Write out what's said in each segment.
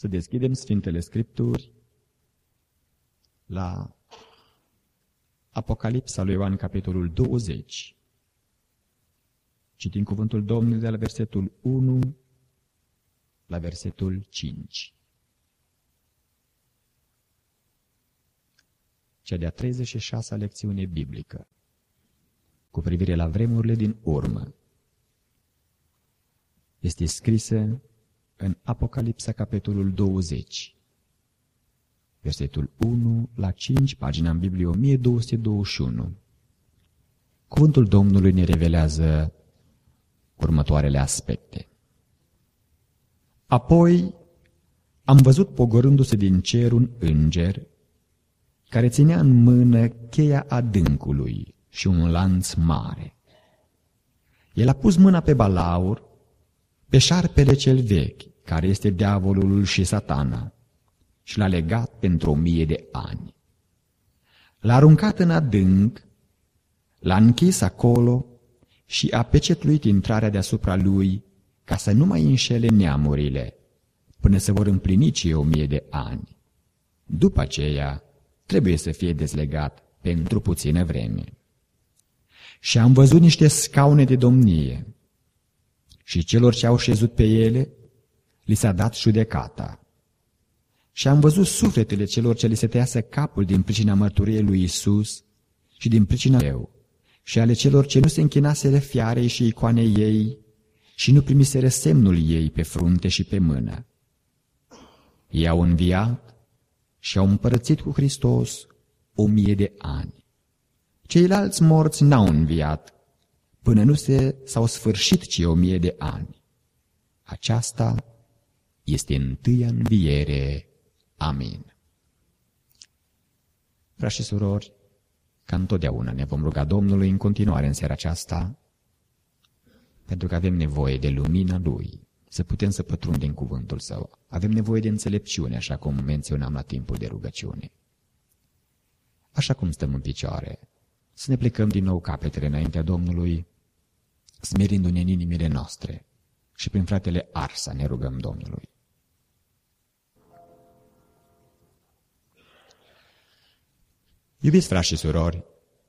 Să deschidem Sfintele Scripturi la Apocalipsa lui Ioan, capitolul 20. Citim cuvântul Domnului de la versetul 1 la versetul 5. Cea de-a 36-a lecțiune biblică cu privire la vremurile din urmă este scrisă în Apocalipsa, capitolul 20, versetul 1 la 5, pagina în Biblie 1221. Cuvântul Domnului ne revelează următoarele aspecte. Apoi am văzut pogorându-se din cer un înger care ținea în mână cheia adâncului și un lanț mare. El a pus mâna pe balaur, pe șarpele cel vechi, care este diavolul și Satana, și l-a legat pentru 1000 de ani. L-a aruncat în adânc, l-a închis acolo și a pecetluit intrarea deasupra lui, ca să nu mai înșele neamurile, până se vor împlini cei 1000 de ani. După aceea, trebuie să fie dezlegat pentru puțină vreme. Și am văzut niște scaune de domnie și celor ce au șezut pe ele li s-a dat judecata. Și am văzut sufletele celor ce li se tăiase capul din pricina mărturiei lui Iisus și din pricina eu, și ale celor ce nu se închinaseră fiarei și icoanei ei și nu primiseră semnul ei pe frunte și pe mână. Ei au înviat și au împărățit cu Hristos 1000 de ani. Ceilalți morți n-au înviat până nu s-au sfârșit cei 1000 de ani. Aceasta este întâia înviere. Amin. Frați și surori, ca întotdeauna ne vom ruga Domnului în continuare în seara aceasta, pentru că avem nevoie de lumina Lui, să putem să pătrundem cuvântul Său. Avem nevoie de înțelepciune, așa cum menționam la timpul de rugăciune. Așa cum stăm în picioare, să ne plecăm din nou capetele înaintea Domnului, smerindu-ne în inimile noastre, și prin fratele Arsa ne rugăm Domnului. Iubiți frați și surori,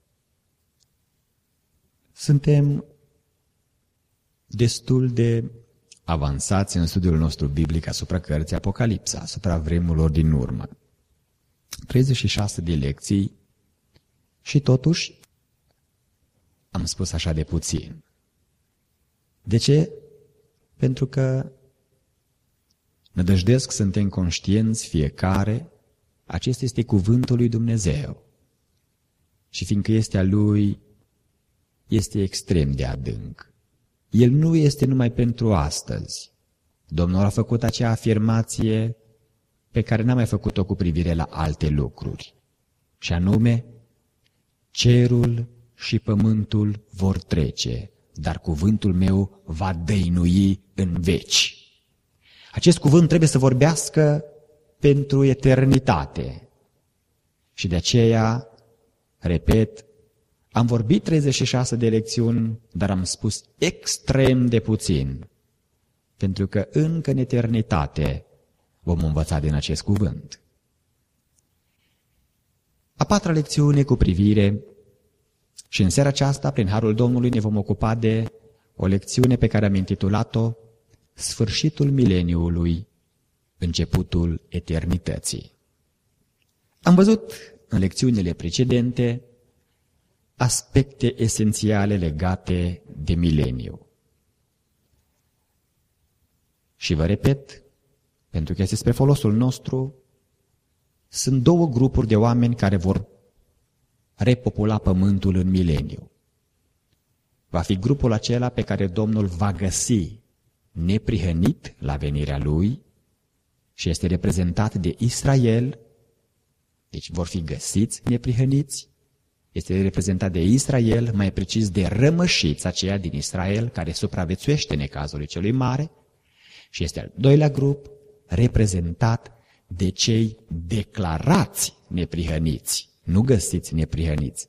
suntem destul de avansați în studiul nostru biblic asupra cărții Apocalipsa, asupra vremurilor din urmă. 36 de lecții și totuși am spus așa de puțin. De ce? Pentru că nădăjdesc suntem conștienți fiecare, acesta este cuvântul lui Dumnezeu. Și fiindcă este a Lui, este extrem de adânc. El nu este numai pentru astăzi. Domnul a făcut acea afirmație pe care n-a mai făcut-o cu privire la alte lucruri. Și anume, cerul și pământul vor trece, dar cuvântul meu va dăinui în veci. Acest cuvânt trebuie să vorbească pentru eternitate. Și de aceea, repet, am vorbit 36 de lecțiuni, dar am spus extrem de puțin, pentru că încă în eternitate vom învăța din acest cuvânt. A patra lecțiune cu privire, și în seara aceasta, prin harul Domnului, ne vom ocupa de o lecțiune pe care am intitulat-o Sfârșitul mileniului, începutul eternității. Am văzut în lecțiunile precedente aspecte esențiale legate de mileniu. Și vă repet, pentru că este spre folosul nostru, sunt două grupuri de oameni care vor repopula pământul în mileniu. Va fi grupul acela pe care Domnul va găsi neprihănit la venirea Lui și este reprezentat de Israel, deci vor fi găsiți neprihăniți, este reprezentat de Israel, mai precis de rămășița aceea din Israel care supraviețuiește necazului celui mare, și este al doilea grup reprezentat de cei declarați neprihăniți, nu găsiți neprihăniți,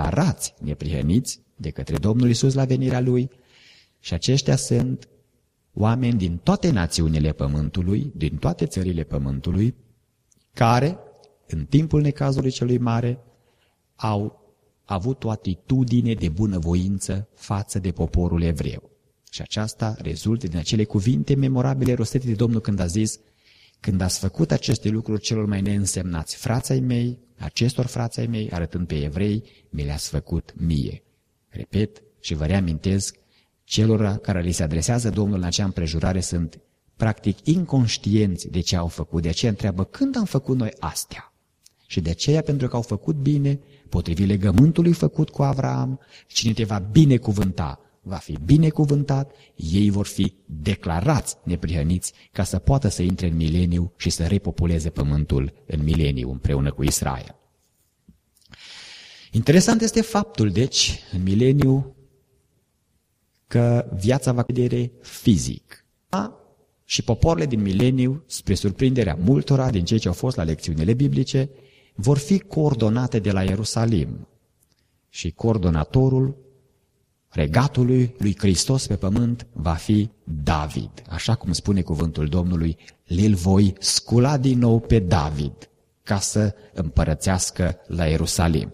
declarați neprihăniți de către Domnul Iisus la venirea Lui, și aceștia sunt oameni din toate națiunile pământului, din toate țările pământului, care, în timpul necazului celui mare, au avut o atitudine de bunăvoință față de poporul evreu. Și aceasta rezultă din acele cuvinte memorabile rostite de Domnul când a zis: când ați făcut aceste lucruri celor mai neînsemnați frați ai mei, acestor frați ai mei, arătând pe evrei, mi le-ați făcut mie. Repet și vă reamintesc, celor care li se adresează Domnul în acea împrejurare sunt practic inconștienți de ce au făcut, de aceea întreabă: când am făcut noi astea? Și de aceea, pentru că au făcut bine, potrivit legământului făcut cu Avraam, cine te va binecuvânta, va fi binecuvântat, ei vor fi declarați neprihăniți ca să poată să intre în mileniu și să repopuleze pământul în mileniu împreună cu Israel. Interesant este faptul, deci, în mileniu, că viața va vedere fizic. Și popoarele din mileniu, spre surprinderea multora din cei ce au fost la lecțiunile biblice, vor fi coordonate de la Ierusalim. Și coordonatorul regatului lui Hristos pe pământ va fi David. Așa cum spune cuvântul Domnului: le-l voi scula din nou pe David ca să împărățească la Ierusalim.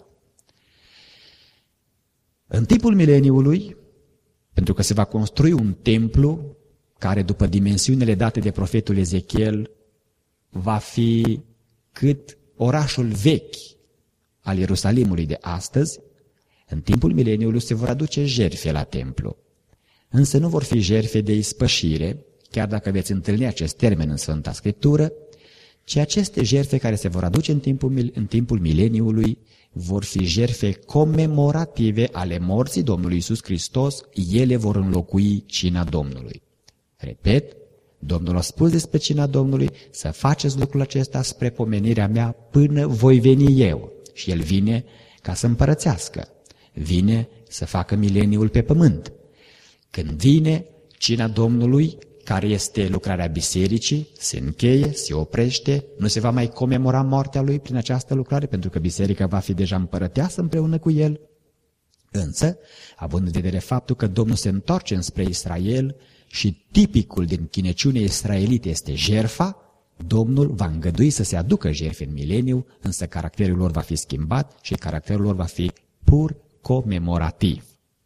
În timpul mileniului, pentru că se va construi un templu care, după dimensiunile date de profetul Ezechiel, va fi cât orașul vechi al Ierusalimului de astăzi, în timpul mileniului se vor aduce jertfe la templu. Însă nu vor fi jertfe de ispășire, chiar dacă veți întâlni acest termen în Sfânta Scriptură, ci aceste jertfe care se vor aduce în timpul mileniului vor fi jertfe comemorative ale morții Domnului Iisus Hristos, ele vor înlocui cina Domnului. Repet, Domnul a spus despre cina Domnului: să faceți lucrul acesta spre pomenirea mea până voi veni eu. Și El vine ca să împărățească, vine să facă mileniul pe pământ. Când vine, cina Domnului, care este lucrarea bisericii, se încheie, se oprește, nu se va mai comemora moartea Lui prin această lucrare, pentru că biserica va fi deja împărăteasă împreună cu El. Însă, având în vedere faptul că Domnul se întoarce înspre Israel și tipicul din chineciunea israelită este jertfa, Domnul va îngădui să se aducă jertfe în mileniu, însă caracterul lor va fi schimbat și caracterul lor va fi pur comemorativ.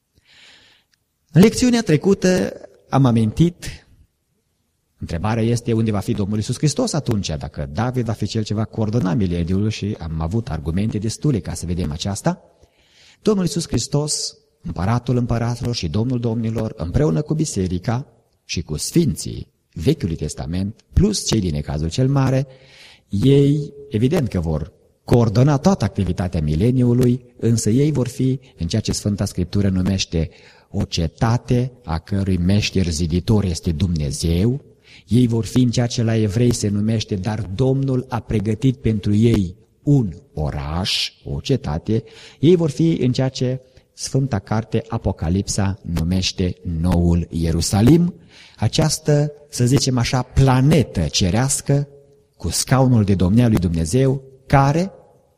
În lecțiunea trecută am amintit, întrebarea este unde va fi Domnul Iisus Hristos atunci, dacă David va fi cel ce va coordona mileniul, și am avut argumente destule ca să vedem aceasta. Domnul Iisus Hristos, împăratul împăraților și Domnul domnilor, împreună cu biserica și cu sfinții Vechiului Testament, plus cei din necazul cel mare, ei evident că vor coordona toată activitatea mileniului, însă ei vor fi în ceea ce Sfânta Scriptură numește o cetate a cărui meșter ziditor este Dumnezeu. Ei vor fi în ceea ce la evrei se numește: dar Domnul a pregătit pentru ei un oraș, o cetate. Ei vor fi în ceea ce Sfânta Carte Apocalipsa numește Noul Ierusalim, această, să zicem așa, planetă cerească cu scaunul de domnia lui Dumnezeu, care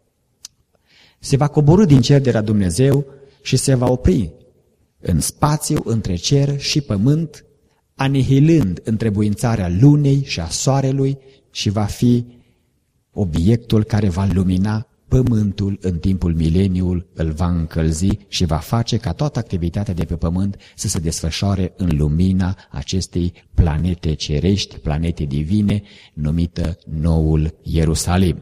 se va coborî din cer de la Dumnezeu și se va opri în spațiu între cer și pământ, anihilând întrebuințarea lunei și a soarelui, și va fi obiectul care va lumina pământul în timpul mileniul, îl va încălzi și va face ca toată activitatea de pe pământ să se desfășoare în lumina acestei planete cerești, planete divine, numită Noul Ierusalim.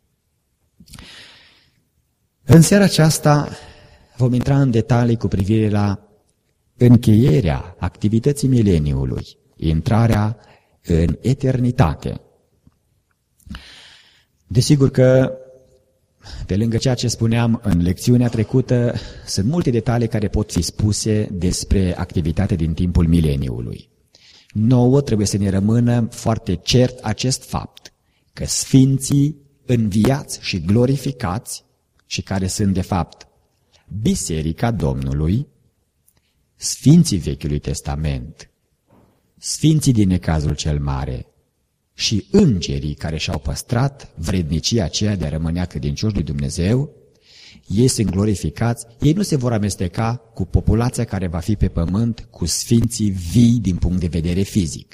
În seara aceasta vom intra în detalii cu privire la încheierea activității mileniului, intrarea în eternitate. Desigur că, pe lângă ceea ce spuneam în lecțiunea trecută, sunt multe detalii care pot fi spuse despre activitatea din timpul mileniului. Nouă trebuie să ne rămână foarte cert acest fapt, că sfinții înviați și glorificați, și care sunt de fapt Biserica Domnului, sfinții Vechiului Testament, sfinții din necazul cel mare și îngerii care și-au păstrat vrednicia aceea de a rămânea credincioși lui Dumnezeu, ei sunt glorificați, ei nu se vor amesteca cu populația care va fi pe pământ, cu sfinții vii din punct de vedere fizic.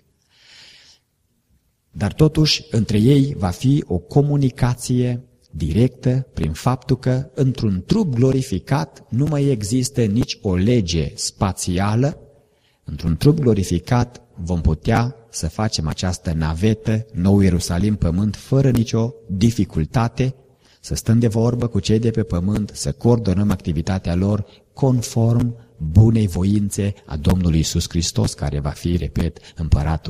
Dar totuși, între ei va fi o comunicație directă prin faptul că într-un trup glorificat nu mai există nici o lege spațială. Într-un trup glorificat vom putea să facem această navetă, Nou Ierusalim, pământ, fără nicio dificultate, să stăm de vorbă cu cei de pe pământ, să coordonăm activitatea lor conform bunei voințe a Domnului Iisus Hristos, care va fi, repet, împăratul.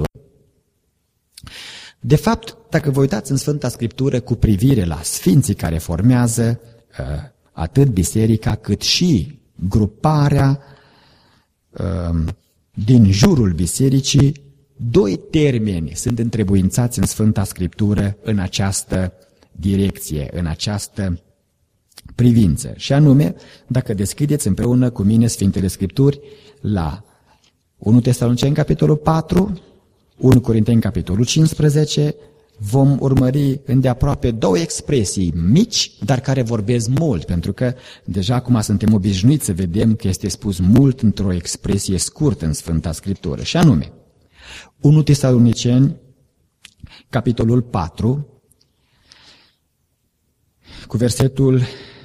De fapt, dacă vă uitați în Sfânta Scriptură cu privire la sfinții care formează atât biserica cât și gruparea din jurul bisericii, doi termeni sunt întrebuințați în Sfânta Scriptură în această direcție, în această privință. Și anume, dacă deschideți împreună cu mine Sfintele Scripturi la 1 Tesaloniceni, capitolul 4, 1 Corinteni, capitolul 15, vom urmări îndeaproape două expresii mici, dar care vorbesc mult, pentru că deja acum suntem obișnuiți să vedem că este spus mult într-o expresie scurtă în Sfânta Scriptură. Și anume, 1 Tesaloniceni, capitolul 4, cu versetul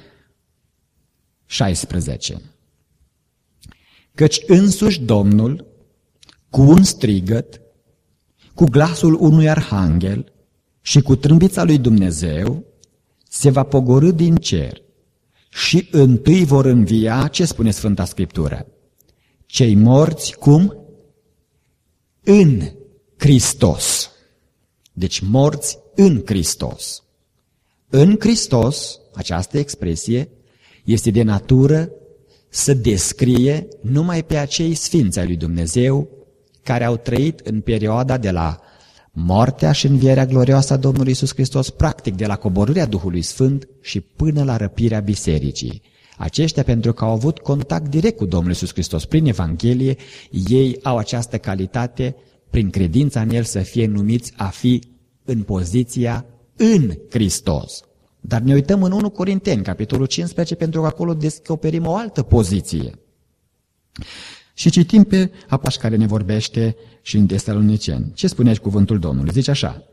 16. Căci însuși Domnul, cu un strigăt, cu glasul unui arhanghel și cu trâmbița lui Dumnezeu, se va pogorî din cer și întâi vor învia, ce spune Sfânta Scriptură? Cei morți, cum? În Hristos. Deci morți în Hristos. În Hristos, această expresie, este de natură să descrie numai pe acei sfinți ai lui Dumnezeu care au trăit în perioada de la moartea și învierea glorioasă a Domnului Iisus Hristos, practic de la coborârea Duhului Sfânt și până la răpirea bisericii. Aceștia, pentru că au avut contact direct cu Domnul Iisus Hristos prin Evanghelie, ei au această calitate, prin credința în El, să fie numiți a fi în poziția în Hristos. Dar ne uităm în 1 Corinteni, capitolul 15, pentru că acolo descoperim o altă poziție. Și citim pe Apaș care ne vorbește și în Tesaloniceni. Ce spune aici cuvântul Domnului? Zice așa: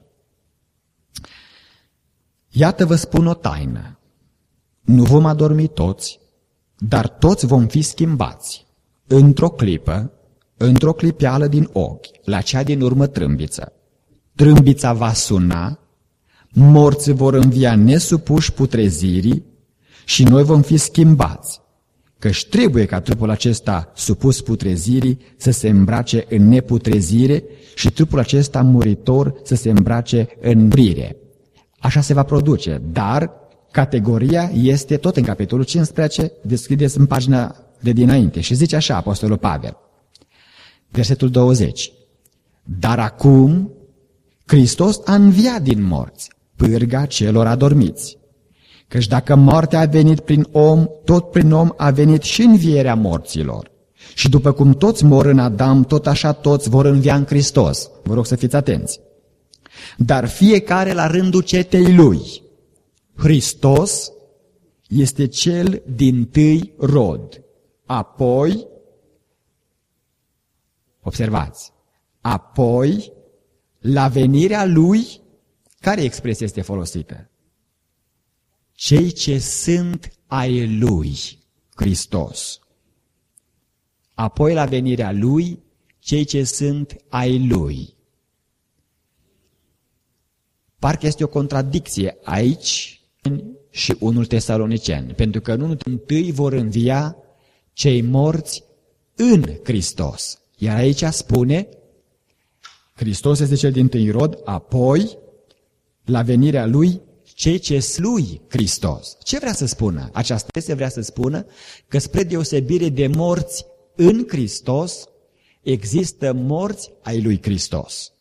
Iată vă spun o taină, nu vom adormi toți, dar toți vom fi schimbați, într-o clipă, într-o clipeală din ochi, la cea din urmă trâmbiță. Trâmbița va suna, morții vor învia nesupuși putrezirii și noi vom fi schimbați. Căci trebuie ca trupul acesta supus putrezirii să se îmbrace în neputrezire și trupul acesta muritor să se îmbrace în murire. Așa se va produce, dar categoria este tot în capitolul 15, deschideți în pagina de dinainte și zice așa Apostolul Pavel, versetul 20. Dar acum Hristos a înviat din morți, pârga celor adormiți. Căci dacă moartea a venit prin om, tot prin om a venit și învierea morților. Și după cum toți mor în Adam, tot așa toți vor învia în Hristos. Vă rog să fiți atenți. Dar fiecare la rândul cetei lui. Hristos este cel dintâi rod. Apoi, observați, apoi, la venirea lui, care expresie este folosită? Cei ce sunt ai lui, Hristos. Apoi la venirea lui, cei ce sunt ai lui. Parcă este o contradicție aici și 1 Tesaloniceni, pentru că în întâi vor învia cei morți în Hristos. Iar aici spune, Hristos este cel dintâi rod, apoi la venirea lui, cei ce lui Hristos. Ce vrea să spună? Aceasta se vrea să spună că spre deosebire de morți în Hristos, există morți ai lui Hristos.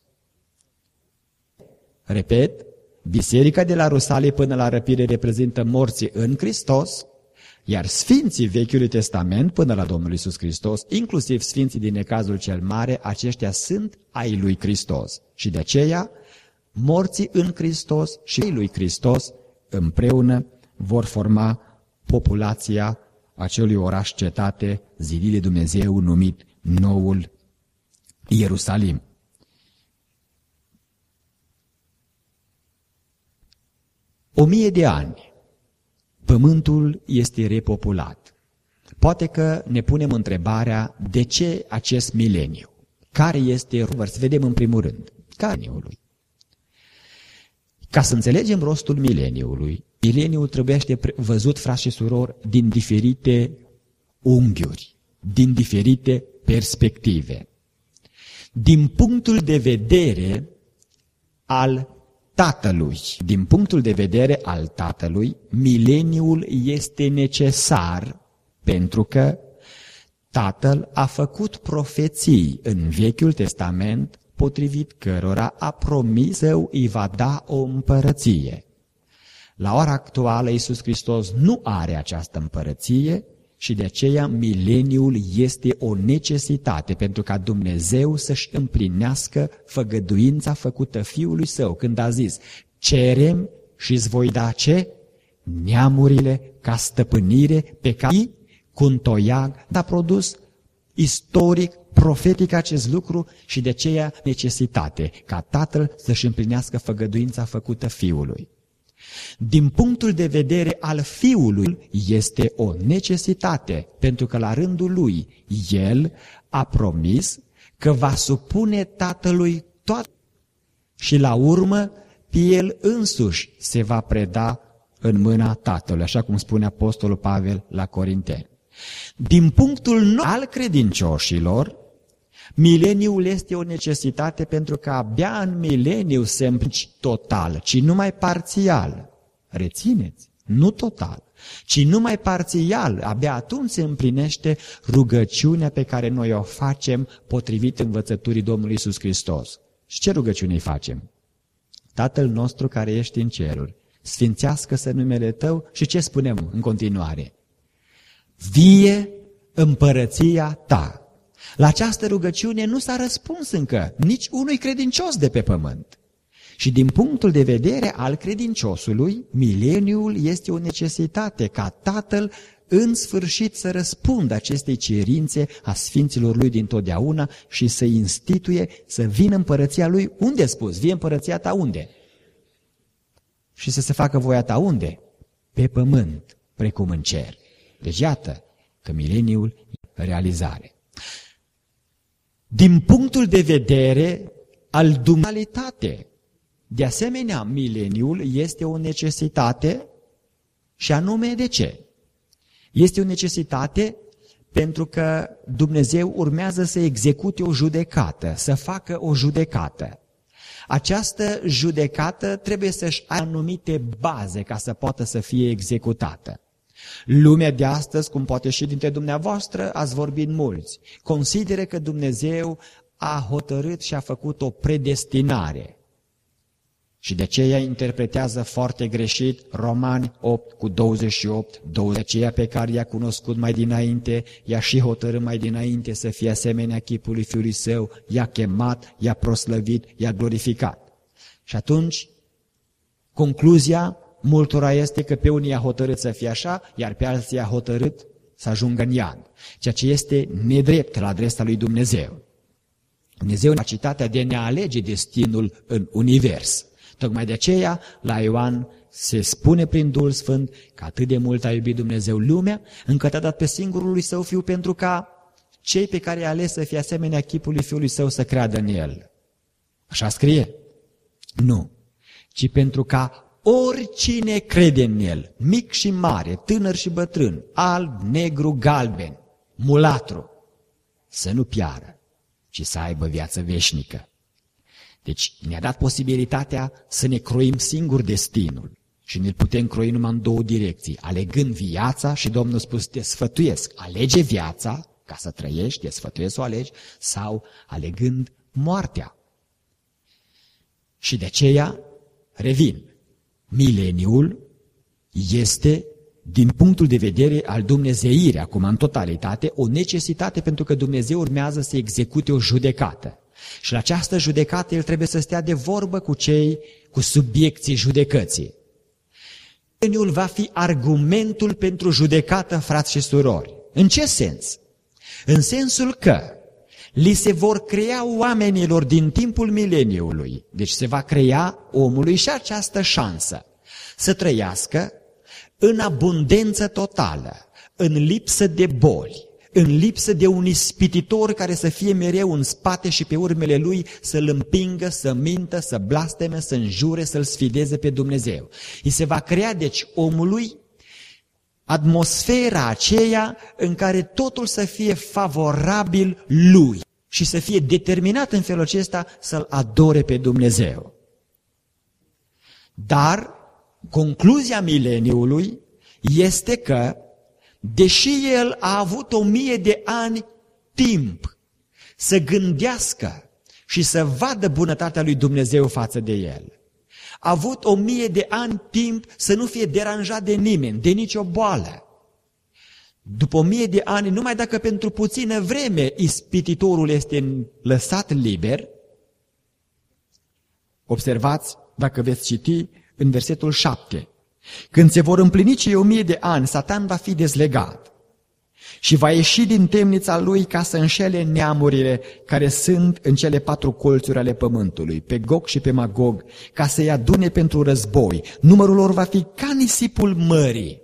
Repet, biserica de la Rusalii până la răpire reprezintă morții în Hristos, iar sfinții Vechiului Testament până la Domnul Iisus Hristos, inclusiv sfinții din necazul cel mare, aceștia sunt ai lui Hristos. Și de aceea, morții în Hristos și lui Hristos împreună vor forma populația acelui oraș-cetate zidit de Dumnezeu numit Noul Ierusalim. O 1000 de ani, pământul este repopulat. Poate că ne punem întrebarea de ce acest mileniu? Care este, să vedem în primul rând, mileniului. Ca să înțelegem rostul mileniului, mileniul trebuie văzut, frați și surori, din diferite unghiuri, din diferite perspective. Din punctul de vedere al Tatălui, mileniul este necesar pentru că Tatăl a făcut profeții în Vechiul Testament potrivit cărora a promis Său îi va da o împărăție. La ora actuală Iisus Hristos nu are această împărăție și de aceea mileniul este o necesitate pentru ca Dumnezeu să-și împlinească făgăduința făcută Fiului Său când a zis: cerem și îți voi da ce? Neamurile ca stăpânire pe care cu un toiag a produs istoric, profetic acest lucru și de aceea necesitate ca Tatăl să-și împlinească făgăduința făcută Fiului. Din punctul de vedere al Fiului este o necesitate, pentru că la rândul lui El a promis că va supune Tatălui toate și la urmă pe El însuși se va preda în mâna Tatălui, așa cum spune Apostolul Pavel la Corinteni. Din punctul al credincioșilor, mileniul este o necesitate pentru că abia în mileniu se împlinește total, ci numai parțial. Rețineți, nu total, ci numai parțial. Abia atunci se împlinește rugăciunea pe care noi o facem potrivit învățăturii Domnului Iisus Hristos. Și ce rugăciune îi facem? Tatăl nostru care ești în ceruri, sfințească-se numele Tău și ce spunem în continuare? Vie împărăția Ta. La această rugăciune nu s-a răspuns încă nici unui credincios de pe pământ. Și din punctul de vedere al credinciosului, mileniul este o necesitate ca Tatăl în sfârșit să răspundă acestei cerințe a sfinților Lui dintotdeauna și să instituie, să vină împărăția Lui. Unde a spus? Vie împărăția Ta unde? Și să se facă voia Ta unde? Pe pământ, precum în cer. Deci iată că mileniul e realizare. Din punctul de vedere al dualității, de asemenea, mileniul este o necesitate și anume de ce? Este o necesitate pentru că Dumnezeu urmează să execute o judecată, să facă o judecată. Această judecată trebuie să-și aibă anumite baze ca să poată să fie executată. Lumea de astăzi, cum poate și dintre dumneavoastră, ați vorbit mulți, consideră că Dumnezeu a hotărât și a făcut o predestinare. Și de aceea interpretează foarte greșit Romani 8:28, aceea pe care i-a cunoscut mai dinainte, i-a și hotărât mai dinainte să fie asemenea chipului Fiului Său, i-a chemat, i-a proslăvit, i-a glorificat. Și atunci, concluzia multora este că pe unii i-a hotărât să fie așa, iar pe alții i-a hotărât să ajungă în iad, ceea ce este nedrept la adresa lui Dumnezeu. Dumnezeu are capacitatea de a ne alege destinul în univers. Tocmai de aceea, la Ioan se spune prin Duhul Sfânt că atât de mult a iubit Dumnezeu lumea, încât a dat pe singurul lui Său Fiu pentru ca cei pe care i-a ales să fie asemenea chipului Fiului Său să creadă în El. Așa scrie? Nu. Ci pentru ca oricine crede în El, mic și mare, tânăr și bătrân, alb, negru, galben, mulatru, să nu piară, ci să aibă viață veșnică. Deci ne-a dat posibilitatea să ne croim singur destinul și ne putem croi numai în două direcții, alegând viața și Domnul a spus, te sfătuiesc, alege viața ca să trăiești, te sfătuiesc să o alegi, sau alegând moartea. Și de aceea, revin, mileniul este, din punctul de vedere al dumnezeirii, acum în totalitate, o necesitate pentru că Dumnezeu urmează să execute o judecată. Și la această judecată el trebuie să stea de vorbă cu cei, cu subiecții judecății. mileniul va fi argumentul pentru judecată, frați și surori. În ce sens? În sensul că li se vor crea oamenilor din timpul mileniului, deci se va crea omului și această șansă să trăiască în abundență totală, în lipsă de boli, în lipsă de un ispititor care să fie mereu în spate și pe urmele lui să-l împingă, să mintă, să blasteme, să înjure, să-l sfideze pe Dumnezeu. Îi se va crea deci omului atmosfera aceea în care totul să fie favorabil lui și să fie determinat în felul acesta să-L adore pe Dumnezeu. Dar concluzia mileniului este că, deși el a avut 1000 de ani timp să gândească și să vadă bunătatea lui Dumnezeu față de el, a avut 1000 de ani timp să nu fie deranjat de nimeni, de nicio boală. După 1000 de ani, numai dacă pentru puțină vreme ispititorul este lăsat liber, observați, dacă veți citi, în versetul 7, când se vor împlini cei 1000 de ani, Satan va fi dezlegat și va ieși din temnița lui ca să înșele neamurile care sunt în cele 4 colțuri ale pământului, pe Gog și pe Magog, ca să-i adune pentru război. Numărul lor va fi ca nisipul mării.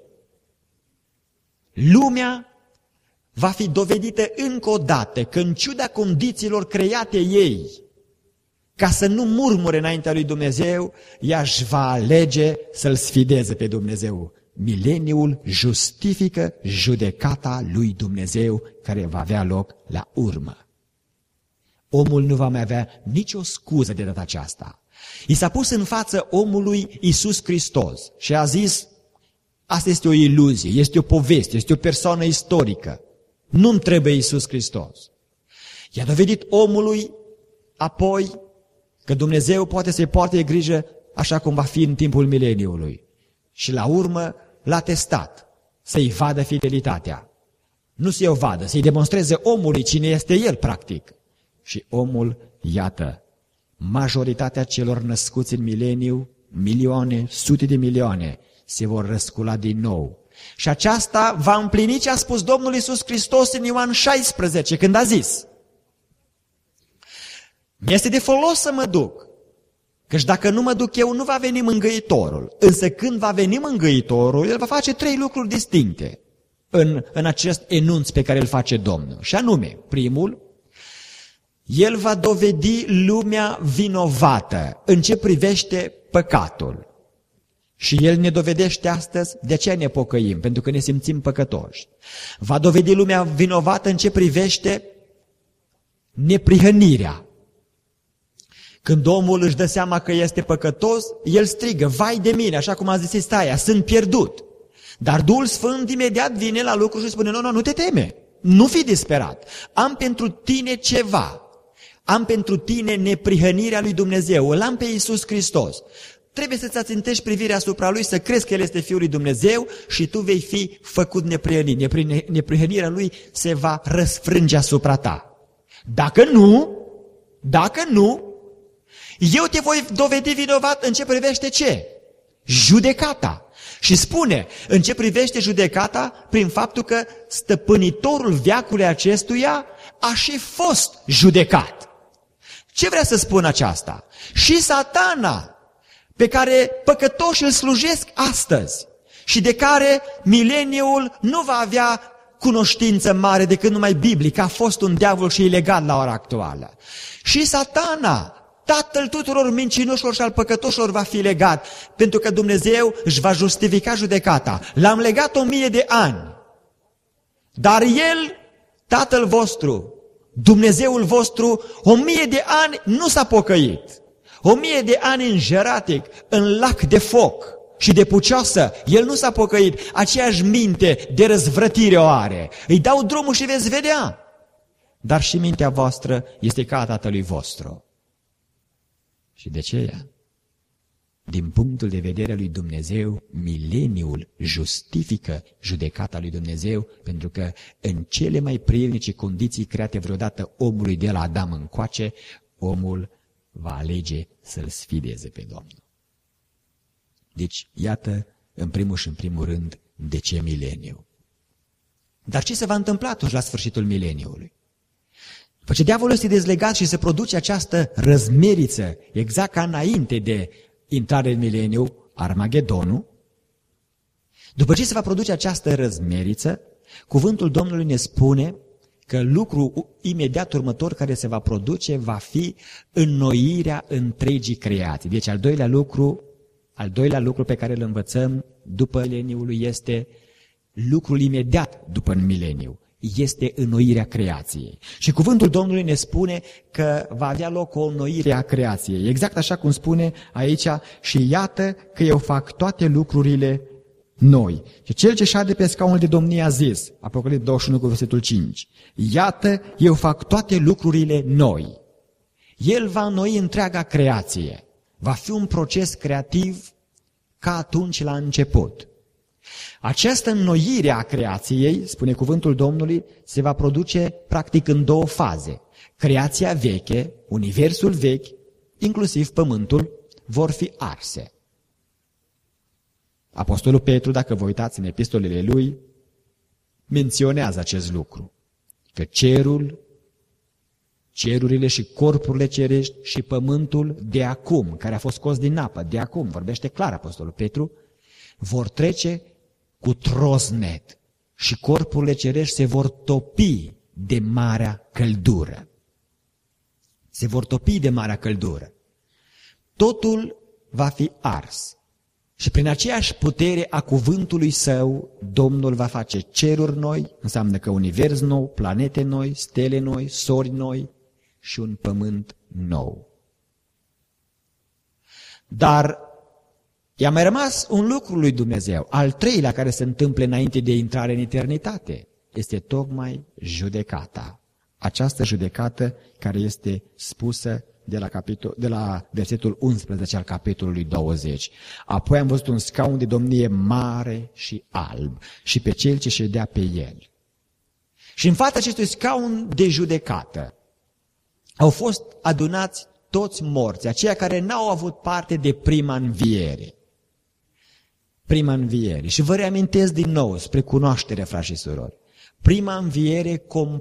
Lumea va fi dovedită încă o dată că, în ciuda condițiilor create ei, ca să nu murmure înaintea lui Dumnezeu, ea își va alege să-L sfideze pe Dumnezeu. Mileniul justifică judecata lui Dumnezeu care va avea loc la urmă. Omul nu va mai avea nicio scuză de data aceasta. I s-a pus în față omului Iisus Hristos și a zis: asta este o iluzie, este o poveste, este o persoană istorică. Nu-mi trebuie Iisus Hristos. I-a dovedit omului apoi că Dumnezeu poate să-i poarte grijă așa cum va fi în timpul mileniului. Și la urmă l-a testat să-i vadă fidelitatea. Nu să-i o vadă, să-i demonstreze omului cine este el, practic. Și omul, iată, majoritatea celor născuți în mileniu, milioane, sute de milioane, se vor răscula din nou. Și aceasta va împlini ce a spus Domnul Iisus Hristos în Ioan 16, când a zis: mi-este de folos să mă duc, căci dacă nu mă duc eu, nu va veni mângâitorul. Însă când va veni mângâitorul, el va face 3 lucruri distincte în acest enunț pe care îl face Domnul. Și anume, primul, el va dovedi lumea vinovată în ce privește păcatul. Și el ne dovedește astăzi, de aceea ne pocăim, pentru că ne simțim păcătoși. Va dovedi lumea vinovată în ce privește neprihănirea. Când omul își dă seama că este păcătos, el strigă: vai de mine, așa cum a zis Isaia, sunt pierdut. Dar Duhul Sfânt imediat vine la lucru și spune: nu te teme, nu fi disperat, am pentru tine ceva, am pentru tine neprihănirea lui Dumnezeu, îl am pe Iisus Hristos. Trebuie să-ți ațintești privirea asupra lui, să crezi că El este Fiul lui Dumnezeu și tu vei fi făcut neprihănit. Neprihănirea lui se va răsfrânge asupra ta. Dacă nu, eu te voi dovedi vinovat în ce privește ce? Judecata. Și spune, în ce privește judecata, prin faptul că stăpânitorul veacului acestuia a și fost judecat. Ce vrea să spun aceasta? Și Satana, pe care păcătoșii îl slujesc astăzi și de care mileniul nu va avea cunoștință mare decât numai biblică, a fost un diavol și ilegal la ora actuală. Și Satana, tatăl tuturor mincinoșilor și al păcătoșilor, va fi legat, pentru că Dumnezeu își va justifica judecata. L-am legat 1000 de ani, dar El, Tatăl vostru, Dumnezeul vostru, 1000 de ani nu s-a pocăit. 1000 de ani în jeratic, în lac de foc și de pucioasă, el nu s-a pocăit. Aceeași minte de răzvrătire o are. Îi dau drumul și veți vedea. Dar și mintea voastră este ca a tatălui vostru. Și de aceea, din punctul de vedere al lui Dumnezeu, mileniul justifică judecata lui Dumnezeu, pentru că în cele mai prielnice condiții create vreodată omului de la Adam încoace, omul va alege să-L sfideze pe Domnul. Deci, iată în primul și în primul rând, de ce mileniu? Dar ce se va întâmpla atunci la sfârșitul mileniului? După ce diavolul este dezlegat și se produce această răzmeriță, exact ca înainte de intrare în mileniu, Armagedonul, după ce se va produce această răzmeriță, cuvântul Domnului ne spune că lucrul imediat următor care se va produce va fi înnoirea întregii creații. Deci al doilea lucru pe care îl învățăm după mileniul este lucrul imediat după mileniu. Este înnoirea creației. Și cuvântul Domnului ne spune că va avea loc o înnoire a creației. Exact așa cum spune aici, și iată că eu fac toate lucrurile noi. Și cel ce șade pe scaunul de domnie a zis, Apocalipsa 21 cu versetul 5, iată, eu fac toate lucrurile noi. El va înnoi întreaga creație. Va fi un proces creativ ca atunci la început. Această înnoire a creației, spune cuvântul Domnului, se va produce practic în două faze. Creația veche, universul vechi, inclusiv pământul, vor fi arse. Apostolul Petru, dacă vă uitați în epistolele lui, menționează acest lucru, că cerurile și corpurile cerești și pământul de acum, care a fost scos din apă, de acum, vorbește clar Apostolul Petru, vor trece cu trosnet și corpurile cerești se vor topi de marea căldură. Se vor topi de marea căldură. Totul va fi ars. Și prin aceeași putere a cuvântului său, Domnul va face ceruri noi, înseamnă că univers nou, planete noi, stele noi, sori noi și un pământ nou. Dar i-a mai rămas un lucru lui Dumnezeu, al treilea care se întâmplă înainte de intrare în eternitate, este tocmai judecata. Această judecată care este spusă de la versetul 11 al capitolului 20. Apoi am văzut un scaun de domnie mare și alb și pe cel ce ședea pe el. Și în fața acestui scaun de judecată au fost adunați toți morții, aceia care n-au avut parte de prima înviere. Prima înviere. Și vă reamintesc din nou spre cunoaștere, frați și surori. Prima înviere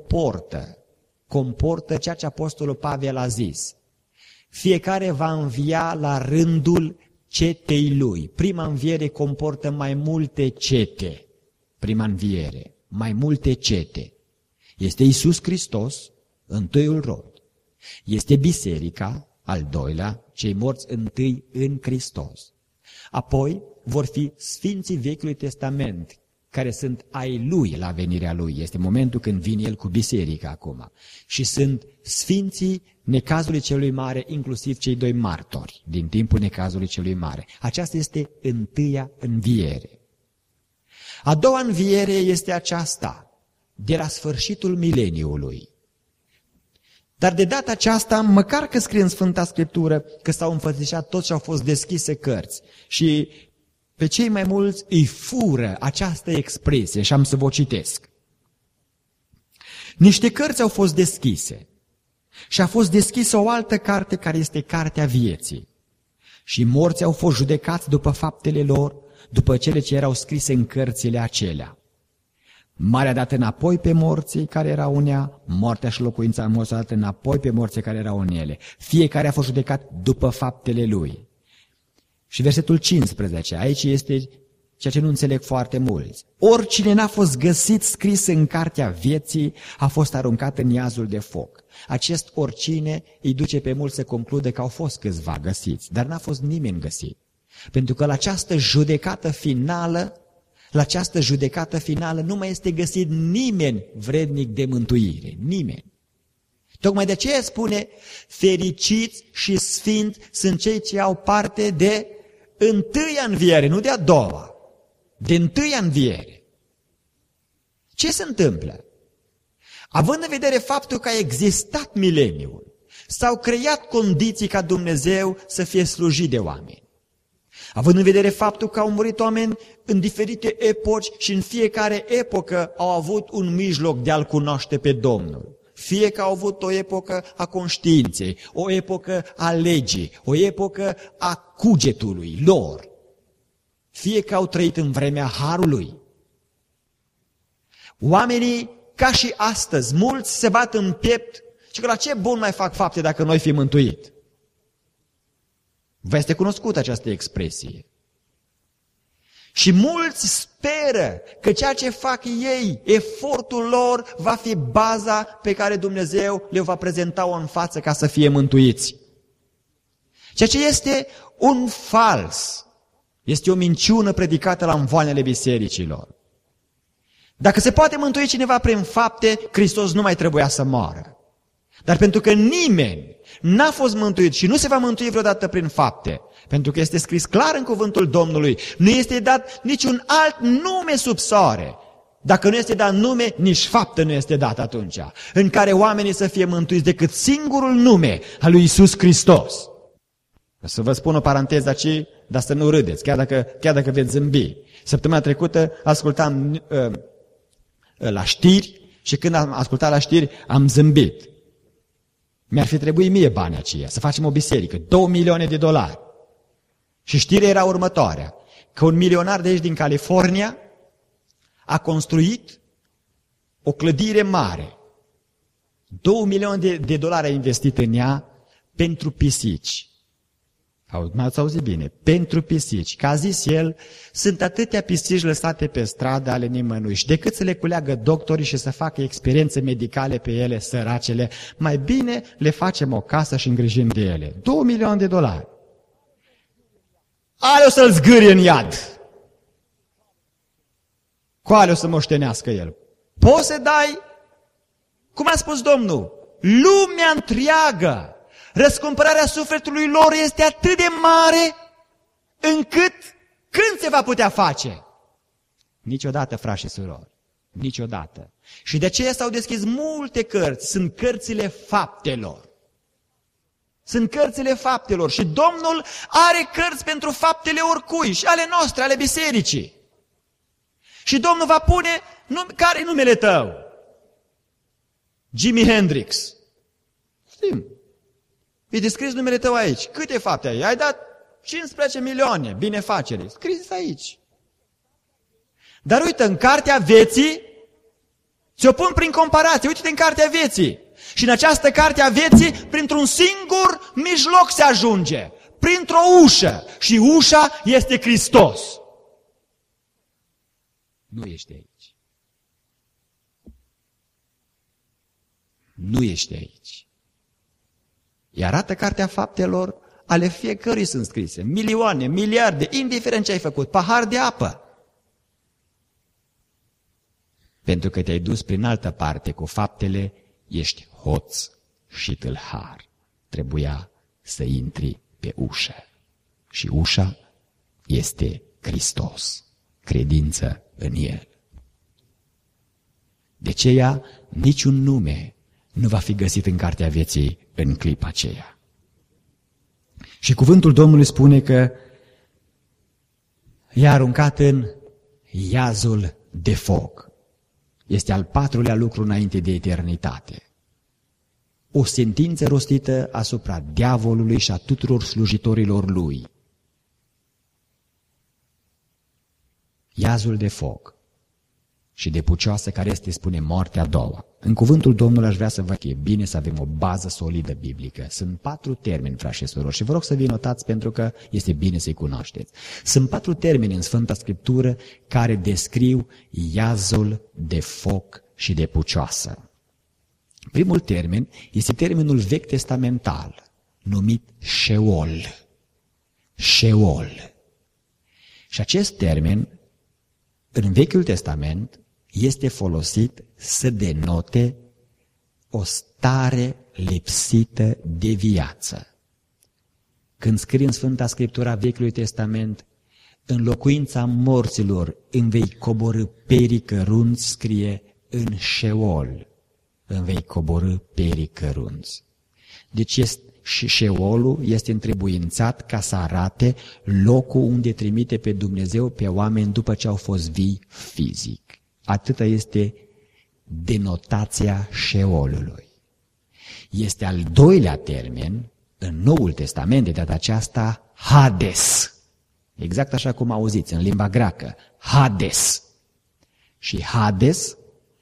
comportă ceea ce Apostolul Pavel a zis. Fiecare va învia la rândul cetei lui. Prima înviere comportă mai multe cete. Prima înviere, mai multe cete. Este Iisus Hristos, întâiul rod. Este biserica, al doilea, cei morți întâi în Hristos. Apoi vor fi sfinții Vechiului Testament, care sunt ai Lui la venirea Lui. Este momentul când vine El cu biserica acum. Și sunt sfinții necazului celui mare, inclusiv cei doi martori din timpul necazului celui mare. Aceasta este întâia înviere. A doua înviere este aceasta, de la sfârșitul mileniului. Dar de data aceasta, măcar că scrie în Sfânta Scriptură că s-au înfățișat toți și au fost deschise cărți și pe cei mai mulți îi fură această expresie și am să vă citesc. Niște cărți au fost deschise și a fost deschisă o altă carte care este cartea vieții. Și morții au fost judecați după faptele lor, după cele ce erau scrise în cărțile acelea. Marea a dat înapoi pe morții care erau în ea, moartea și locuința morții a dat înapoi pe morții care erau în ele. Fiecare a fost judecat după faptele lui. Și versetul 15, aici este ceea ce nu înțeleg foarte mulți. Oricine n-a fost găsit scris în cartea vieții a fost aruncat în iazul de foc. Acest oricine îi duce pe mulți să conclude că au fost câțiva găsiți, dar n-a fost nimeni găsit. Pentru că la această judecată finală nu mai este găsit nimeni vrednic de mântuire. Nimeni. Tocmai de aceea spune, fericiți și sfinți sunt cei ce au parte de întâia înviere, nu de a doua. De întâia înviere. Ce se întâmplă? Având în vedere faptul că a existat mileniul, s-au creat condiții ca Dumnezeu să fie slujit de oameni. Având în vedere faptul că au murit oameni în diferite epoci și în fiecare epocă au avut un mijloc de a-L cunoaște pe Domnul. Fie că au avut o epocă a conștiinței, o epocă a legii, o epocă a cugetului lor. fie că au trăit în vremea harului. Oamenii, ca și astăzi, mulți se bat în piept și că la ce bun mai fac fapte dacă noi fim mântuit? Vă este cunoscută această expresie. Și mulți speră că ceea ce fac ei, efortul lor, va fi baza pe care Dumnezeu le va prezenta-o în față ca să fie mântuiți. Ceea ce este un fals, este o minciună predicată la învoanele bisericilor. Dacă se poate mântui cineva prin fapte, Hristos nu mai trebuia să moară. Dar pentru că nimeni n-a fost mântuit și nu se va mântui vreodată prin fapte, pentru că este scris clar în cuvântul Domnului, nu este dat niciun alt nume sub soare. Dacă nu este dat nume, nici faptă nu este dat atunci, în care oamenii să fie mântuiți decât singurul nume al lui Iisus Hristos. Să vă spun o paranteză aici, dar să nu râdeți, chiar dacă veți zâmbi. Săptămâna trecută ascultam la știri și când am ascultat la știri am zâmbit. Mi-ar fi trebuit mie banii aceia, să facem o biserică, 2 milioane de dolari. Și știrea era următoarea, că un milionar de aici din California a construit o clădire mare. 2 milioane de dolari a investit în ea pentru pisici. M-ați auzit bine, pentru pisici. Că a zis el, sunt atâtea pisici lăsate pe stradă ale nimănui și decât să le culeagă doctorii și să facă experiențe medicale pe ele, săracele, mai bine le facem o casă și îngrijim de ele. 2 milioane de dolari. Ale o să-l zgârie în iad. Cu ale o să moștenească el. Poți să dai, cum a spus Domnul, lumea întreagă. Răscumpărarea sufletului lor este atât de mare încât când se va putea face? Niciodată, frați și surori, niciodată. Și de aceea s-au deschis multe cărți, sunt cărțile faptelor. Sunt cărțile faptelor și Domnul are cărți pentru faptele oricui și ale noastre, ale bisericii. Și Domnul va pune, care e numele tău? Jimi Hendrix. Știm. E descris numele tău aici. Câte fapte ai? Ai dat 15 milioane binefacere. Scris aici. Dar uite, în cartea vieții, ți-o pun prin comparație. Uite-te în cartea vieții. Și în această carte a vieții, printr-un singur mijloc se ajunge. Printr-o ușă. Și ușa este Hristos. Nu ești aici. Nu ești aici. Iar arată cartea faptelor, ale fiecărui sunt scrise. Milioane, miliarde, indiferent ce ai făcut, pahar de apă. Pentru că te-ai dus prin altă parte cu faptele, ești hoț și tâlhar. Trebuia să intri pe ușă. Și ușa este Hristos. Credință în El. De aceea, niciun nume nu va fi găsit în cartea vieții în clipa aceea. Și cuvântul Domnului spune că i-a aruncat în iazul de foc. Este al 4-lea lucru înainte de eternitate. O sentință rostită asupra diavolului și a tuturor slujitorilor lui. Iazul de foc și de pucioasă care este, spune, moartea a doua. În cuvântul Domnului aș vrea să vă că e bine să avem o bază solidă biblică. Sunt 4 termeni, frați și surori, și vă rog să vi notați pentru că este bine să-i cunoașteți. Sunt 4 termeni în Sfânta Scriptură care descriu iazul de foc și de pucioasă. Primul termen este termenul vechi testamental, numit Sheol. Sheol. Și acest termen, în Vechiul Testament, este folosit să denote o stare lipsită de viață. Când scrie în Sfânta Scriptura Vechiului Testament, în locuința morților îmi vei coborî perii cărunți, scrie în Sheol, îmi vei coborî perii cărunți. Deci și Sheolul este întrebuințat ca să arate locul unde trimite pe Dumnezeu pe oameni după ce au fost vii fizic. Atâta este denotația Sheolului. Este al 2-lea termen, în Noul Testament, de data aceasta, Hades. Exact așa cum auziți în limba greacă, Hades. Și Hades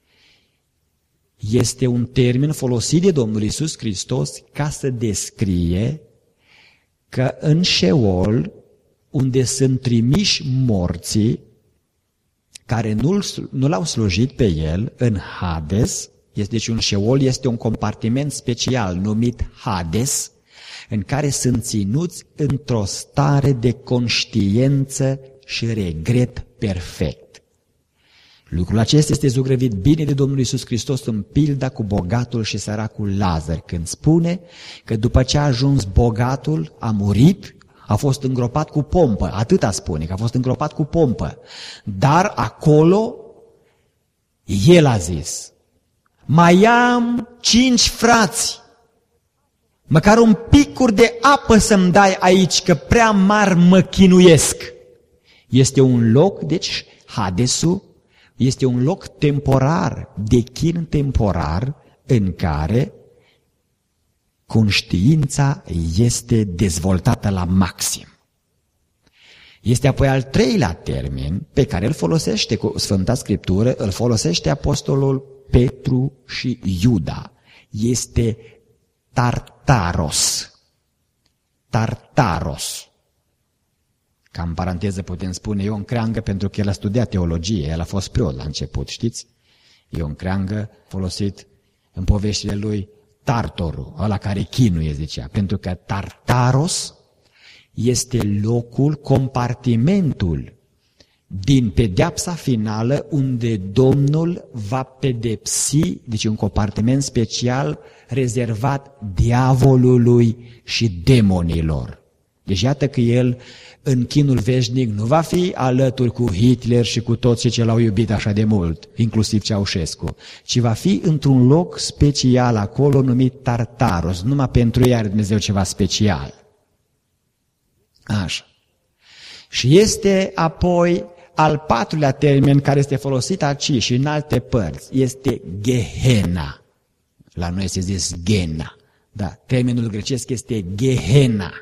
este un termen folosit de Domnul Iisus Hristos ca să descrie că în Șeol, unde sunt trimiși morții care nu l-au slujit pe el, în Hades, deci un Șeol este un compartiment special numit Hades, în care sunt ținuți într-o stare de conștiență și regret perfect. Lucrul acesta este zugrăvit bine de Domnul Iisus Hristos în pilda cu bogatul și săracul Lazar, când spune că după ce a ajuns bogatul, a murit, a fost îngropat cu pompă, atâta spune, că a fost îngropat cu pompă. Dar acolo, el a zis, mai am 5 frați, măcar un picur de apă să-mi dai aici, că prea mari mă chinuiesc. Este un loc, deci Hadesul este un loc temporar, de chin temporar, în care conștiința este dezvoltată la maxim. Este apoi al treilea termen pe care îl folosește cu Sfânta Scriptură, îl folosește apostolul Petru și Iuda. Este Tartaros. Tartaros. Ca în paranteză putem spune Ion Creangă, pentru că el a studiat teologie, el a fost preot la început, știți? Ion Creangă folosit în poveștile lui Tartorul, ăla care chinuie, zicea, pentru că Tartaros este locul, compartimentul din pedeapsa finală unde Domnul va pedepsi, deci un compartiment special rezervat diavolului și demonilor. Deci iată că el în chinul veșnic nu va fi alături cu Hitler și cu toți cei ce l-au iubit așa de mult, inclusiv Ceaușescu, ci va fi într-un loc special acolo numit Tartaros. Numai pentru ei are Dumnezeu ceva special. Așa. Și este apoi al patrulea termen care este folosit aici și în alte părți, este Gehenna. La noi se zice Gena. Da, termenul grecesc este Gehenna.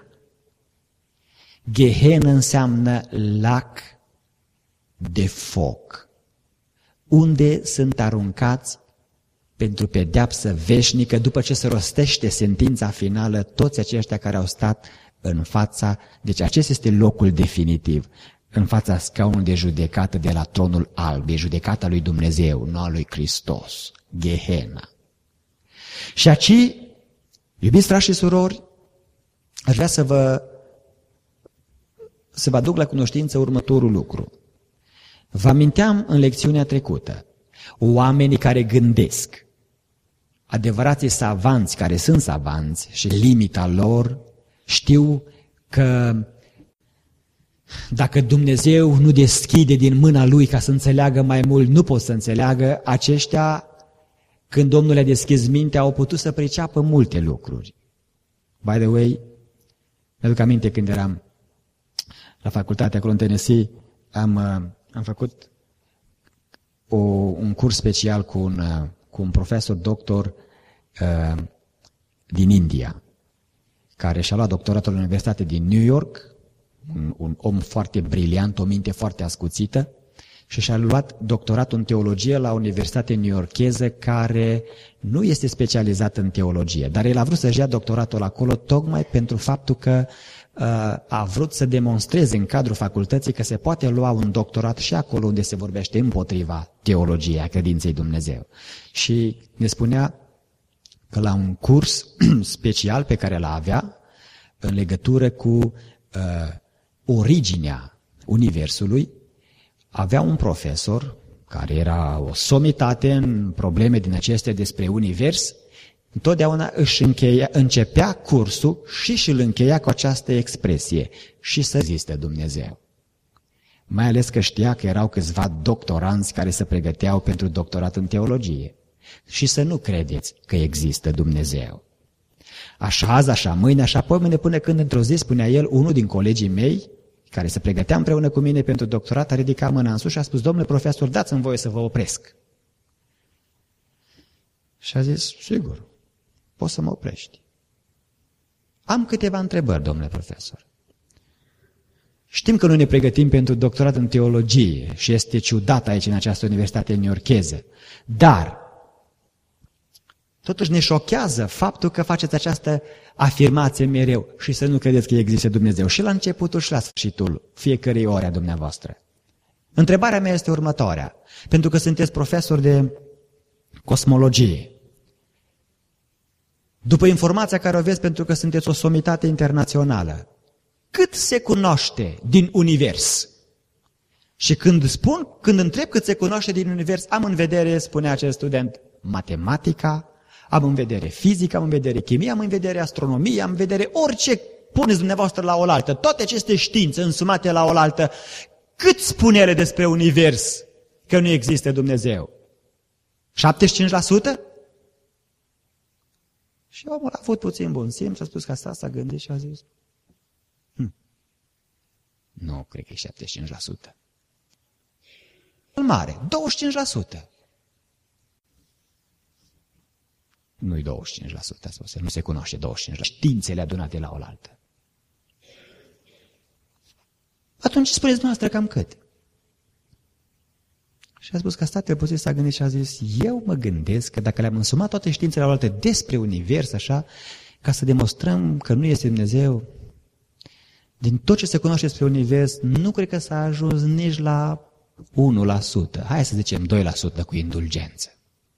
Gehenna înseamnă lac de foc, unde sunt aruncați pentru pedeapsă veșnică după ce se rostește sentința finală toți aceștia care au stat în fața, deci acesta este locul definitiv, în fața scaunului de judecată de la tronul alb, e judecata lui Dumnezeu, nu a lui Hristos, Gehenna. Și aici, iubiți frați și surori, aș vrea să vă aduc la cunoștință următorul lucru. Vă aminteam în lecțiunea trecută, oamenii care gândesc, adevărații savanți care sunt savanți și limita lor, știu că dacă Dumnezeu nu deschide din mâna Lui ca să înțeleagă mai mult, nu pot să înțeleagă, aceștia, când Domnul le-a deschis mintea, au putut să priceapă multe lucruri. By the way, mi-aduc aminte când eram la facultate acolo în Tennessee, am făcut un curs special cu un profesor doctor din India, care și-a luat doctoratul la Universitatea din New York, un om foarte briliant, o minte foarte ascuțită, și și-a luat doctoratul în teologie la Universitatea newyorkeză, care nu este specializată în teologie, dar el a vrut să-și ia doctoratul acolo tocmai pentru faptul că a vrut să demonstreze în cadrul facultății că se poate lua un doctorat și acolo unde se vorbește împotriva teologiei, a credinței Dumnezeu. Și ne spunea că la un curs special pe care l-a avea în legătură cu originea Universului, avea un profesor care era o somitate în probleme din acestea despre Univers, întotdeauna începea cursul și îl încheia cu această expresie: și să existe Dumnezeu. Mai ales că știa că erau câțiva doctoranți care se pregăteau pentru doctorat în teologie. Și să nu credeți că există Dumnezeu. Așa azi, așa mâine, așa poimâine, până când într-o zi, spunea el, unul din colegii mei, care se pregătea împreună cu mine pentru doctorat, a ridicat mâna în sus și a spus: domnule profesor, dați-mi voie să vă opresc. Și a zis: sigur, poți să mă oprești. Am câteva întrebări, domnule profesor. Știm că nu ne pregătim pentru doctorat în teologie și este ciudat aici în această universitate newyorkeză, dar totuși ne șochează faptul că faceți această afirmație mereu și să nu credeți că există Dumnezeu și la începutul și la sfârșitul fiecărei ore a dumneavoastră. Întrebarea mea este următoarea, pentru că sunteți profesor de cosmologie. După informația care o aveți pentru că sunteți o somitate internațională, cât se cunoaște din univers? Și când întreb cât se cunoaște din univers, am în vedere, spune acest student, matematica, am în vedere fizică, am în vedere chimie, am în vedere astronomie, am în vedere orice puneți dumneavoastră la oaltă, toate aceste științe însumate la oaltă, cât spune ele despre univers că nu există Dumnezeu? 75%? Și omul a avut puțin bun simț, a spus că asta s-a gândit și a zis, nu, cred că e 75%. Cel mare, 25%. Nu-i 25%, a spus, nu se cunoaște 25%. Științele adunate la oaltă. Atunci spuneți dumneavoastră cam cât? Și a spus că a stat puțin, s-a gândit și a zis, eu mă gândesc că dacă le-am însumat toate științele la oaltă despre univers, așa, ca să demonstrăm că nu este Dumnezeu, din tot ce se cunoaște despre univers, nu cred că s-a ajuns nici la 1%. Hai să zicem 2% cu indulgență.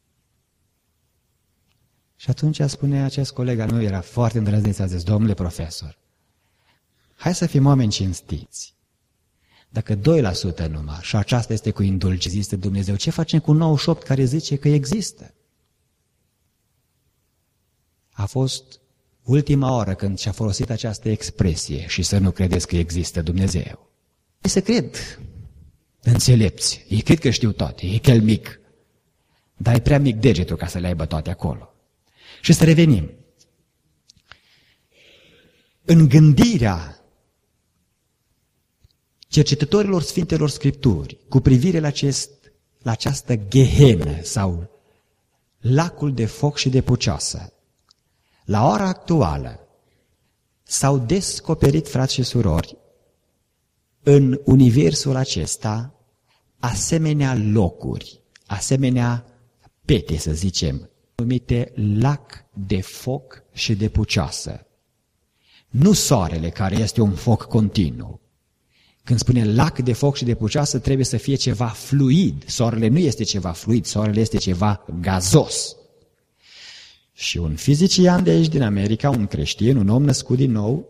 Și atunci spune acest coleg al meu, era foarte îndrăzneț, a zis, domnule profesor, hai să fim oameni cinstiți. Dacă 2% numai și aceasta este cu indulgență, există Dumnezeu, ce facem cu 98% care zice că există? A fost ultima oră când și-a folosit această expresie și să nu credeți că există Dumnezeu. Ei se cred înțelepți, ei cred că știu toate, e chel mic, dar e prea mic degetul ca să le aibă toate acolo. Și să revenim. În gândirea cercetătorilor Sfintelor Scripturi cu privire la această gehenă sau lacul de foc și de pucioasă, la ora actuală s-au descoperit, frați și surori, în universul acesta asemenea locuri, asemenea pete, să zicem, numite lac de foc și de pucioasă. Nu soarele, care este un foc continuu. Când spune lac de foc și de pucioasă, trebuie să fie ceva fluid. Soarele nu este ceva fluid, soarele este ceva gazos. Și un fizician de aici din America, un creștin, un om născut din nou,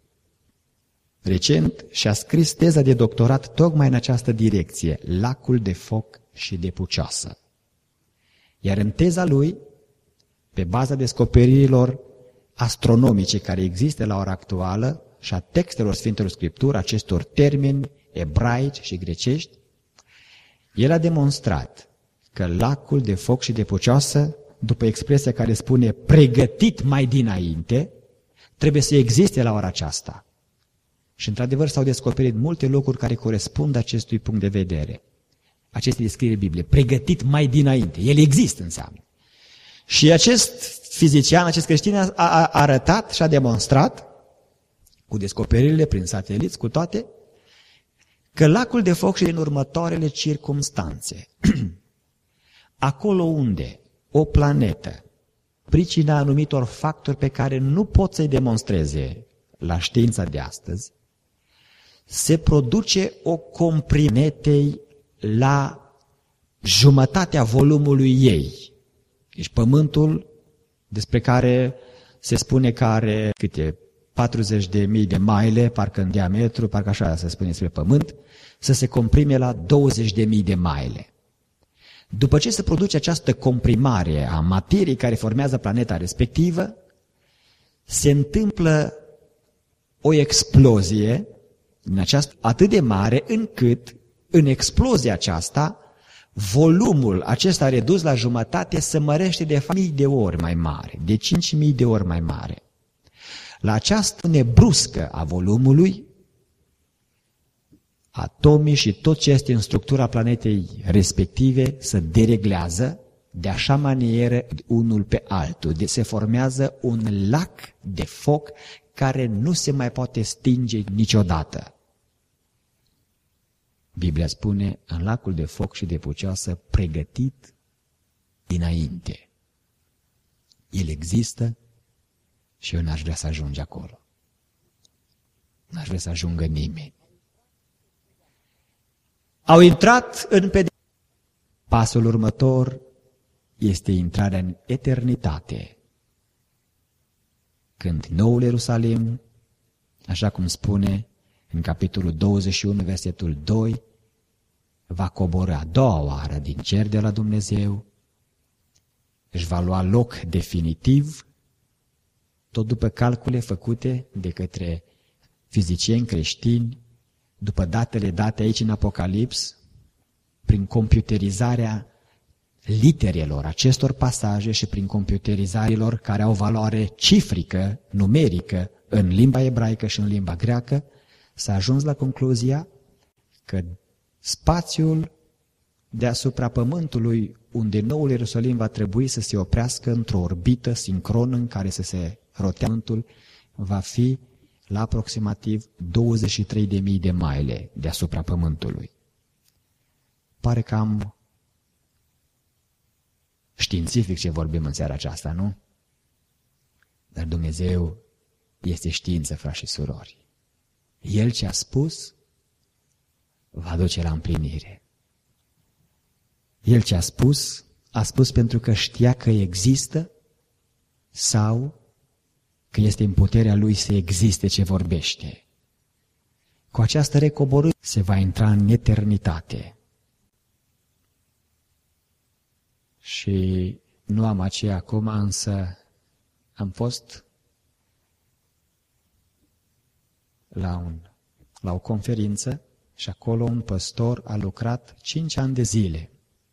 recent și-a scris teza de doctorat tocmai în această direcție, lacul de foc și de pucioasă. Iar în teza lui, pe baza descoperirilor astronomice care există la ora actuală și a textelor Sfintelor Scripturi, acestor termeni ebraici și grecești, el a demonstrat că lacul de foc și de pucioasă, după expresia care spune pregătit mai dinainte, trebuie să existe la ora aceasta. Și într-adevăr s-au descoperit multe lucruri care corespund acestui punct de vedere. Aceste descrieri Biblie, pregătit mai dinainte, el există înseamnă. Și acest fizician, acest creștin a arătat și a demonstrat, cu descoperirile prin sateliți, cu toate, că lacul de foc și din următoarele circumstanțe, acolo unde o planetă, pricina anumitor factori pe care nu pot să-i demonstreze la știința de astăzi, se produce o comprimare la jumătatea volumului ei. Deci pământul, despre care se spune că are câte 40.000 de maile, parcă în diametru, parcă așa se spune despre pământ, să se comprime la 20.000 de maile. După ce se produce această comprimare a materiei care formează planeta respectivă, se întâmplă o explozie în aceasta atât de mare încât în explozia aceasta volumul acesta redus la jumătate se mărește de 1.000 de ori mai mare, de 5.000 de ori mai mare. La această nebruscă a volumului, atomii și tot ce este în structura planetei respective se dereglează de așa manieră unul pe altul. Se formează un lac de foc care nu se mai poate stinge niciodată. Biblia spune, în lacul de foc și de pucioasă, pregătit dinainte. El există și eu n-aș vrea să ajung acolo. N-aș vrea să ajungă nimeni. Au intrat în Pasul următor este intrarea în eternitate. Când noul Ierusalim, așa cum spune în capitolul 21, versetul 2, va coborî a doua oară din cer de la Dumnezeu, își va lua loc definitiv, tot după calcule făcute de către fizicieni creștini, după datele date aici în Apocalips, prin computerizarea literelor acestor pasaje și prin computerizărilor care au valoare cifrică, numerică, în limba ebraică și în limba greacă, s-a ajuns la concluzia că spațiul deasupra Pământului, unde noul Ierusalim va trebui să se oprească într-o orbită sincronă în care să se rotea Pământul, va fi la aproximativ 23.000 de maile deasupra Pământului. Pare cam științific ce vorbim în seara aceasta, nu? Dar Dumnezeu este știință, frați și surori. El ce a spus, va duce la împlinire. El ce a spus pentru că știa că există sau că este în puterea Lui să existe ce vorbește. Cu această recoborâre se va intra în eternitate. Și nu am aceea acum, însă am fost la o conferință și acolo un păstor a lucrat 5 ani de zile,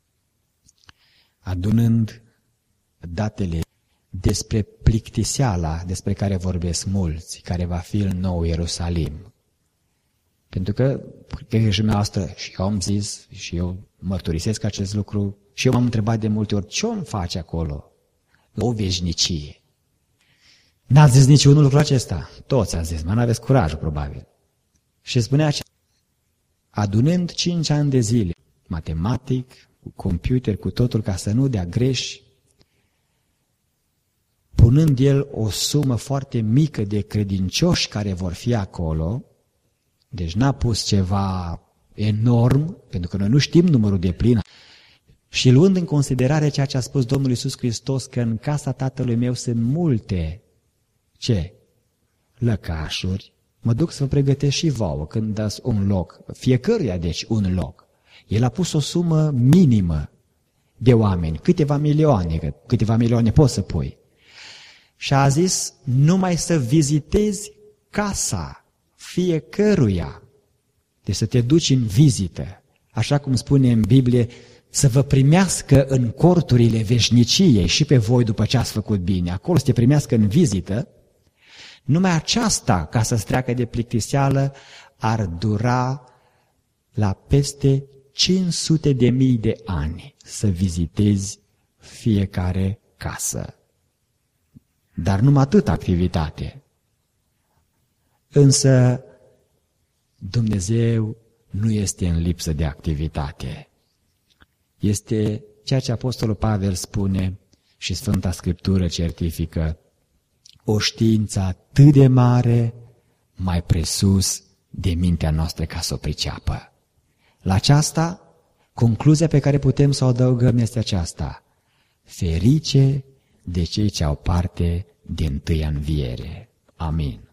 adunând datele despre plictiseala despre care vorbesc mulți, care va fi în nou Ierusalim. Pentru că și noastră, și eu am zis, și eu mărturisesc acest lucru, și eu m-am întrebat de multe ori, ce om face acolo? O veșnicie. N-ați zis niciunul lucru acesta? Toți ați zis, n-aveți curajul, probabil. Și spunea așa, adunând 5 ani de zile, matematic, cu computer, cu totul, ca să nu dea greș, punând el o sumă foarte mică de credincioși care vor fi acolo, deci n-a pus ceva enorm, pentru că noi nu știm numărul de plin, și luând în considerare ceea ce a spus Domnul Iisus Hristos, că în casa Tatălui meu sunt multe, ce? Lăcașuri, mă duc să vă pregătesc și vouă când dați un loc, fiecăruia deci un loc. El a pus o sumă minimă de oameni, câteva milioane poți să pui. Și a zis, numai să vizitezi casa fiecăruia, deci să te duci în vizită, așa cum spune în Biblie, să vă primească în corturile veșniciei și pe voi după ce ați făcut bine, acolo să te primească în vizită, numai aceasta, ca să-ți treacă de plictiseală, ar dura la peste 500.000 de ani să vizitezi fiecare casă. Dar numai atât activitate. Însă Dumnezeu nu este în lipsă de activitate. Este ceea ce Apostolul Pavel spune și Sfânta Scriptură certifică, o știință atât de mare, mai presus de mintea noastră ca să o priceapă. La aceasta, concluzia pe care putem să o adăugăm este aceasta: ferice de cei ce au parte de întâia înviere. Amin.